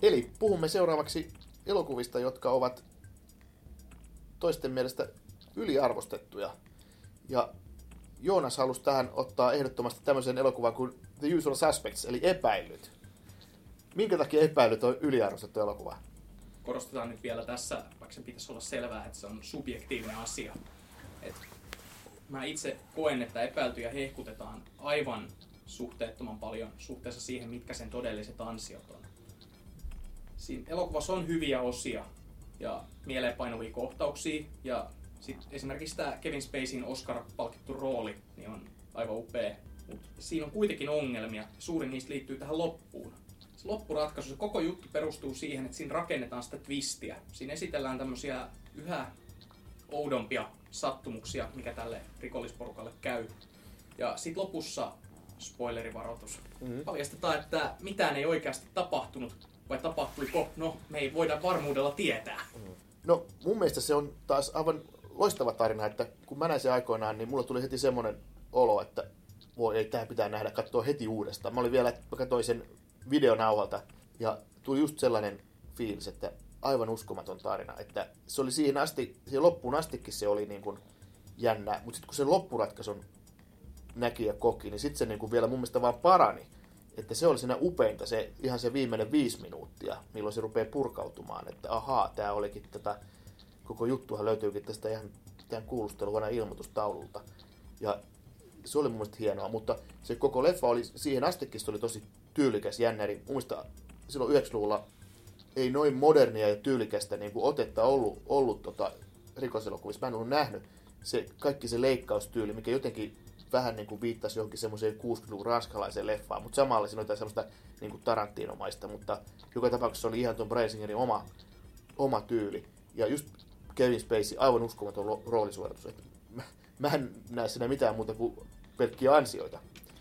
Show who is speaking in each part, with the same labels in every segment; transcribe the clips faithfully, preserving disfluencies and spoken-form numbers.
Speaker 1: Eli puhumme seuraavaksi elokuvista, jotka ovat toisten mielestä yliarvostettuja. Ja Joonas halusi tähän ottaa ehdottomasti tämmöisen elokuvan kuin The Usual Suspects, eli Epäillyt. Minkä takia Epäillyt on yliarvostettu elokuva?
Speaker 2: Korostetaan nyt vielä tässä, vaikka sen pitäisi olla selvää, että se on subjektiivinen asia. Et mä itse koen, että Epäiltyjä hehkutetaan aivan suhteettoman paljon suhteessa siihen, mitkä sen todelliset ansiot on. Siinä elokuvassa on hyviä osia ja mieleenpainuvia kohtauksia, ja sit esimerkiksi tämä Kevin Spaceyin Oscar-palkittu rooli niin on aivan upea. Mutta siinä on kuitenkin ongelmia. Suurin niistä liittyy tähän loppuun. Se loppuratkaisu, se koko juttu perustuu siihen, että siinä rakennetaan sitä twistiä. Siinä esitellään tämmöisiä yhä oudompia sattumuksia, mikä tälle rikollisporukalle käy. Ja sit lopussa, spoilerivaroitus, mm-hmm. paljastetaan, että mitään ei oikeasti tapahtunut. Vai tapahtuiko? No, me ei voida varmuudella tietää. Mm.
Speaker 1: No, mun mielestä se on taas aivan loistava tarina, että kun mä näin sen aikoinaan, niin mulla tuli heti semmoinen olo, että voi ei, tähän pitää nähdä, katsoa heti uudestaan. Mä olin vielä, mä katsoin sen videonauhalta ja tuli just sellainen fiilis, että aivan uskomaton tarina. Että se oli siihen asti, siihen loppuun astikin se oli niin kuin jännä, mutta sitten kun se loppuratkaisun näki ja koki, niin sitten se niin kuin vielä mun mielestä vaan parani. Että se oli siinä upeinta, se, ihan se viimeinen viisi minuuttia, milloin se rupeaa purkautumaan, että ahaa, tämä olikin tätä, koko juttuhan löytyykin tästä ihan tämän kuulusteluvuonna ilmoitustaululta. Ja se oli mun mielestä hienoa, mutta se koko leffa oli, siihen astikin se oli tosi tyylikäs, jännäri. Mun mielestä silloin yhdeksänkymmentäluvulla ei noin modernia ja tyylikästä niin kuin otetta ollut, ollut tota, rikoselokuvissa. Mä en ollut nähnyt se, kaikki se leikkaustyyli, mikä jotenkin vähän niin kuin viittasi johonkin semmoiseen kuusikymmentäluvun ranskalaiseen leffaan, mutta samalla siinä oli jotain semmoista niin kuin Tarantinomaista, mutta joka tapauksessa oli ihan tuon Brasingerin oma, oma tyyli. Ja just Kevin Spacey, aivan uskomaton roolisuoritus. Mä, mä en näe siinä mitään muuta kuin pelkkiä ansioita.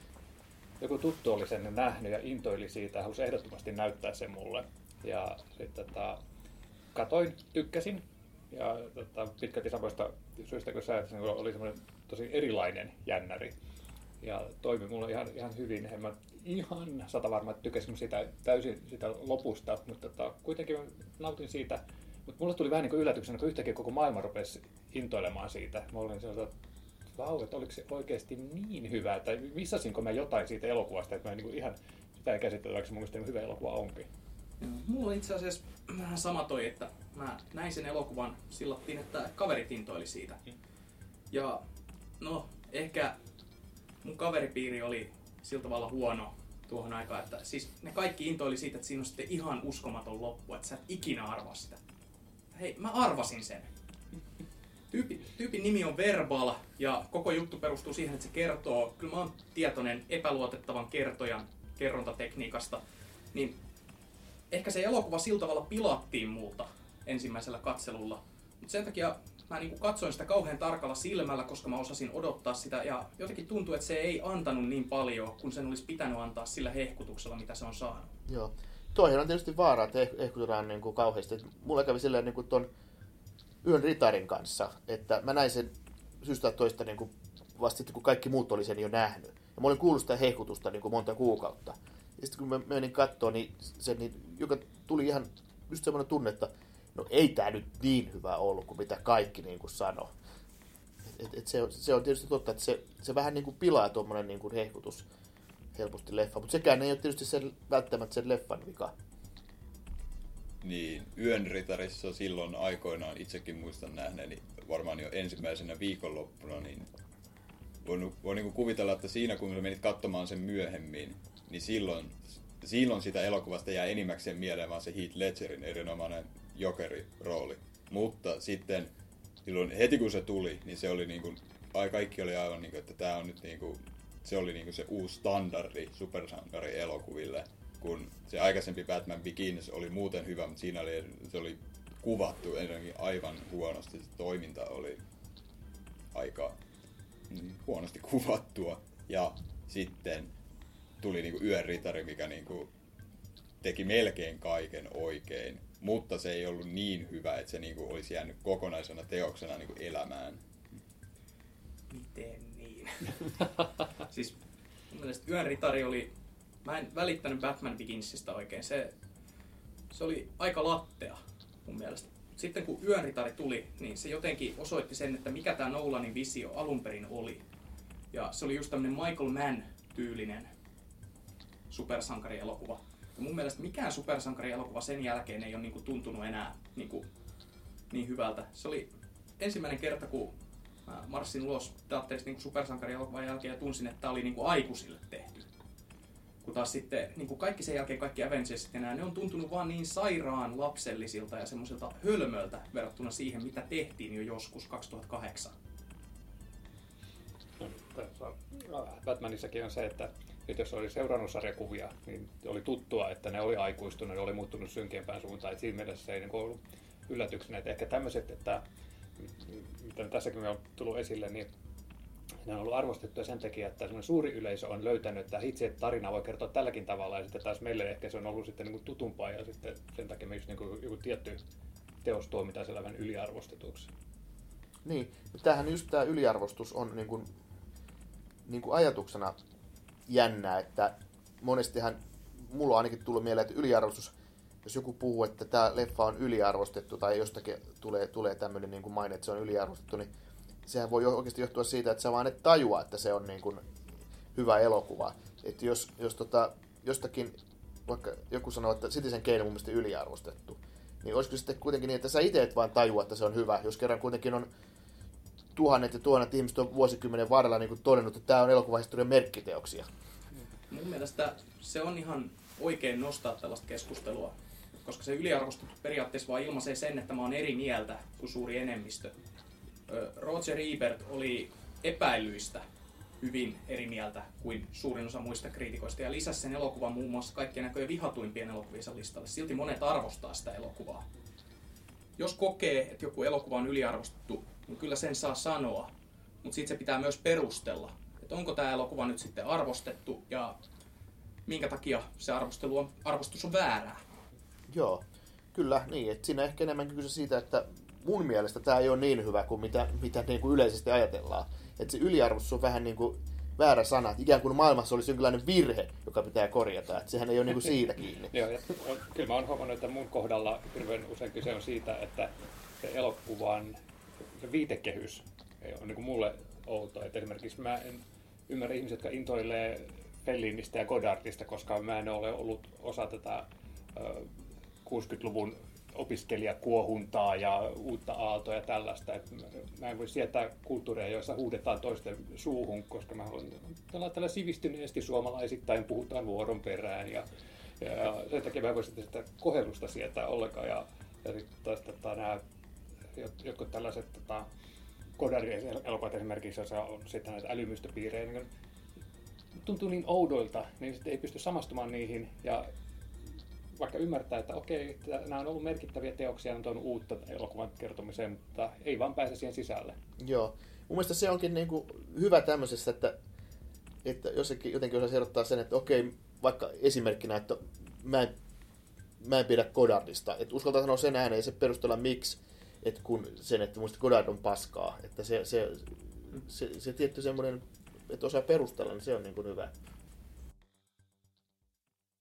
Speaker 3: Joku tuttu oli sen nähnyt ja intoili siitä ja halusi ehdottomasti näyttää sen mulle. Ja sitten tota, katoin, tykkäsin. Ja tota, pitkälti samoista syistä, kun sä oli semmoinen tosi erilainen jännäri. Ja toimi mulla ihan, ihan hyvin. En mä ihan sata varma, että tykkäsin sitä täysin sitä lopusta, mutta tota, kuitenkin nautin siitä. Mutta mulle tuli vähän niin kuin yllätyksenä, kun yhtäkkiä koko maailma rupesi intoilemaan siitä. Mä olin sellainen, että vau, että oliko se oikeasti niin hyvä, että missasinko mä jotain siitä elokuvasta, että mä en niin kuin ihan sitä ei käsittele, vaikka se mun mielestä hyvä elokuva onkin.
Speaker 2: Mulla on itse asiassa vähän sama toi, että mä näin sen elokuvan sillattiin, että kaverit intoili siitä. Ja no, ehkä mun kaveripiiri oli sillä tavalla huono tuohon aikaan, että siis ne kaikki intoili siitä, että siinä on sitten ihan uskomaton loppu, että sä et ikinä arvaa sitä. Hei, mä arvasin sen. Tyypin, tyypin nimi on Verbal ja koko juttu perustuu siihen, että se kertoo, kyllä mä oon tietoinen epäluotettavan kertojan kerrontatekniikasta, niin ehkä se elokuva sillä tavalla pilattiin multa ensimmäisellä katselulla. Mutta sen takia mä niinku katsoin sitä kauhean tarkalla silmällä, koska mä osasin odottaa sitä. Ja jotenkin tuntuu, että se ei antanut niin paljon, kun sen olisi pitänyt antaa sillä hehkutuksella, mitä se on saanut.
Speaker 1: Joo. Toihan on tietysti vaara, että hehkutetaan niinku kauheasti. Mulla kävi silleen niinku ton Yön ritarin kanssa, että mä näin sen syystä toista niinku vasta sitten, kun kaikki muut oli sen jo nähnyt. Ja mä olin kuullut sitä hehkutusta niinku monta kuukautta. Ja sitten kun mä menin katsoa, niin se, niin, joka tuli ihan just semmoinen tunne, että no ei tää nyt niin hyvä ollut kuin mitä kaikki niin kuin sanoi. Et, et se, se on tietysti totta, että se, se vähän niin kuin pilaa tuommoinen niin kuin hehkutus helposti leffa, mutta sekään ei ole tietysti sen, välttämättä sen leffan vika.
Speaker 4: Niin, Yön ritarissa silloin aikoinaan itsekin muistan nähneeni varmaan jo ensimmäisenä viikonloppuna, niin voin, voin niin kuin kuvitella, että siinä kun menit katsomaan sen myöhemmin, niin silloin, silloin sitä elokuvasta jää enimmäkseen mieleen vaan se Heath Ledgerin erinomainen jokerirooli. Mutta sitten silloin heti kun se tuli, niin se oli niin kuin, kaikki oli aivan niin kuin, että tämä on nyt niin kuin, se oli niin kuin se uusi standardi supersankari-elokuville, kun se aikaisempi Batman Begins oli muuten hyvä, mutta siinä oli, se oli kuvattu aivan huonosti, se toiminta oli aika huonosti kuvattua. Ja sitten tuli niinku Yön ritari, mikä niinku teki melkein kaiken oikein, mutta se ei ollut niin hyvä, että se niinku olisi jäänyt kokonaisena teoksena niinku elämään.
Speaker 2: Miten niin? Siis mun mielestä Yön ritari oli... Mä en välittänyt Batman Beginsistä oikein. Se, se oli aika lattea mun mielestä. Sitten kun Yönritari tuli, niin se jotenkin osoitti sen, että mikä tämä Nolanin visio alun perin oli. Ja se oli just tämmöinen Michael Mann-tyylinen supersankarielokuva. Ja mun mielestä mikään supersankarielokuva sen jälkeen ei ole niinku tuntunut enää niinku niin hyvältä. Se oli ensimmäinen kerta, kun mä marssin ulos teatterista niinku supersankarielokuvan jälkeen ja tunsin, että tämä oli niinku aikuisille tehty. Kun taas sitten niin kaikki sen jälkeen, kaikki Avengersit ja nämä, ne on tuntunut vaan niin sairaan lapsellisilta ja semmoisilta hölmöltä verrattuna siihen, mitä tehtiin jo joskus kaksituhattakahdeksan.
Speaker 3: No, Batmanissakin on se, että nyt jos oli seurannut sarjakuvia, niin oli tuttua, että ne oli aikuistunut, ne oli muuttunut synkeämpään suuntaan. Et siinä mielessä se ei niin ollut yllätyksenä. Että ehkä tämmöiset, että mitä tässäkin on tullut esille, niin ne on ollut arvostettuja sen takia, että suuri yleisö on löytänyt, että itse tarina voi kertoa tälläkin tavalla, ja sitten taas meille ehkä se on ollut sitten niin kuin tutumpaa, ja sitten sen takia me just niin kuin joku tietty teos tuomitaan siellä vähän yliarvostetuksi.
Speaker 1: Niin, tämähän just tämä yliarvostus on niin kuin, niin kuin ajatuksena jännää, että monestihan mulla on ainakin tullut mieleen, että yliarvostus, jos joku puhuu, että tämä leffa on yliarvostettu tai jostakin tulee, tulee tämmöinen niin kuin maine, että se on yliarvostettu, niin sehän voi oikeasti johtua siitä, että sä vaan et tajua, että se on niin kuin hyvä elokuva. Että jos, jos tota, jostakin, vaikka joku sanoo, että Citizen Kane on mun mielestä yliarvostettu, niin olisiko sitten kuitenkin niin, että sä itse et vaan tajua, että se on hyvä, jos kerran kuitenkin on tuhannet ja tuhannet ihmiset on vuosikymmenen varrella niin kuin todennut, että tämä on elokuvahistorian merkkiteoksia.
Speaker 2: Mun mielestä se on ihan oikein nostaa tällaista keskustelua, koska se yliarvostettu periaatteessa vaan ilmaisee sen, että mä oon eri mieltä kuin suuri enemmistö. Roger Ebert oli epäilyistä hyvin eri mieltä kuin suurin osa muista kriitikoista ja lisäsi sen elokuvan muun muassa kaikkien näköjen vihatuimpien elokuviensa listalle. Silti monet arvostaa sitä elokuvaa. Jos kokee, että joku elokuva on yliarvostettu, niin kyllä sen saa sanoa, mutta sitten se pitää myös perustella, että onko tämä elokuva nyt sitten arvostettu ja minkä takia se arvostelu on, arvostus on väärää.
Speaker 1: Joo, kyllä niin. Että siinä ehkä enemmänkin kyse siitä, että mun mielestä tämä ei ole niin hyvä kuin mitä, mitä niin kuin yleisesti ajatellaan. Että se yliarvostus on vähän niin kuin väärä sana. Että ikään kuin maailmassa olisi jonkinlainen virhe, joka pitää korjata. Että sehän ei ole niin kuin siitä kiinni.
Speaker 3: Joo, ja kyllä mä oon huomannut, että mun kohdalla hirveän usein kyse on siitä, että se elokuvan se viitekehys on niin kuin mulle outo. Että esimerkiksi mä en ymmärrä ihmisiä, jotka intoilee Fellinistä ja Godardista, koska mä en ole ollut osa tätä kuusikymmentäluvun opiskelijakuohuntaa ja uutta aaltoa ja tällaista. Et mä en voi sietää kulttuureja, joissa huudetaan toisten suuhun, koska mä haluan olla tällä sivistyneesti suomalaisittain, puhutaan vuoron perään. Ja, ja sen takia mä en voi sitä kohellusta sietää ollenkaan. Ja, ja sitten taas tota, nämä jotkut tällaiset tota, Godardin elokuvat esimerkiksi, joissa on sitten näitä älymystöpiirejä, niin tuntuu niin oudoilta, niin sitten ei pysty samastumaan niihin. Ja vaikka ymmärtää, että okei, että nämä on ollut merkittäviä teoksia, on tuonut uutta elokuvan kertomiseen, mutta ei vaan pääse siihen sisälle.
Speaker 1: Joo. Mun mielestä se onkin niin kuin hyvä tämmöisessä, että, että jossakin, jotenkin osaisi erottaa sen, että okei, vaikka esimerkkinä, että mä en, mä en pidä Godardista. Että uskaltaa sanoa sen ääneen ja se perustella miksi, että kun sen, että muista Godard on paskaa. Että se, se, se, se tietty semmoinen, että osaa perustella, niin se on niin kuin hyvä.